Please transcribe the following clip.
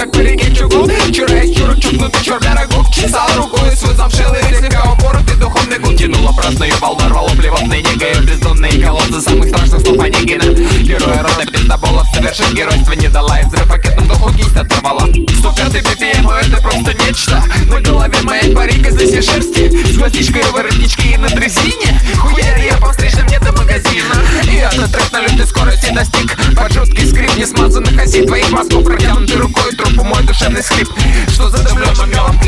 как по реке Чугун. Вчера я чурок, чукнутый чёр дорогу. Чесал рукой свой замшелый слегка упоротый духовный губ. Тянула праздную волну, рвало плевотной негой бездонные колодцы самых страшных слов Онегина. Героя рода пиздоболов совершить геройство не дала. И взрыв пакетом духу кисть оторвала. 105-й BPM, это просто нечто. На голове моей парик из лисьей шерсти, с гвоздичкой в воротничке и на дрезине. Хуярь я по встречным мне до магазина. И этот трек на лютой скорости достиг. Под жуткий скрип несмазанных осей твоих мозгов, протянутой рукой трупу мой душевный скрип. Что задымлённым мелом